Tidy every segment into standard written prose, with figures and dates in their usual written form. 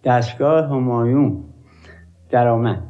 دستگاه همایون درآمد.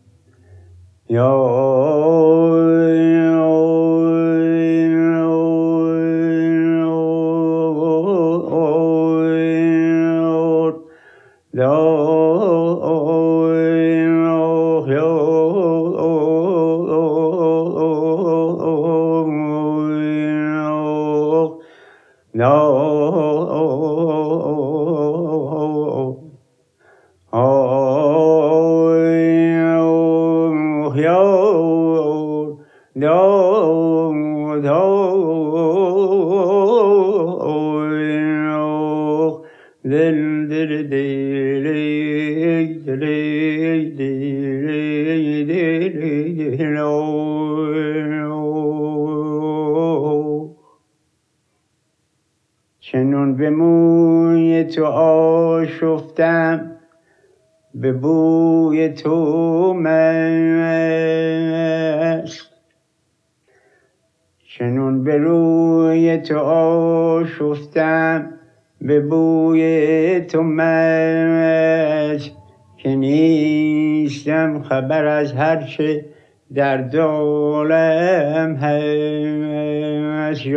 چنون به موی تو آشفتم، به بوی تو مست. چنون به روی تو آشفتم، به بوی تو مست، که نیستم خبر از هرچه در عالم هست.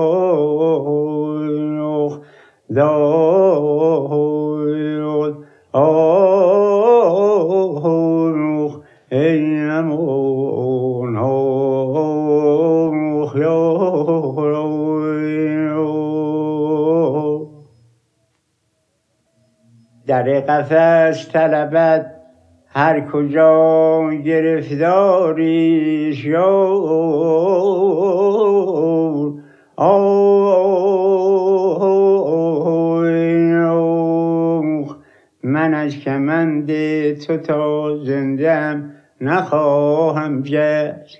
در قفس طلبد هر کجا گرفتاری شد. من از کمند تو تا زنده‌ام نخواهم جست.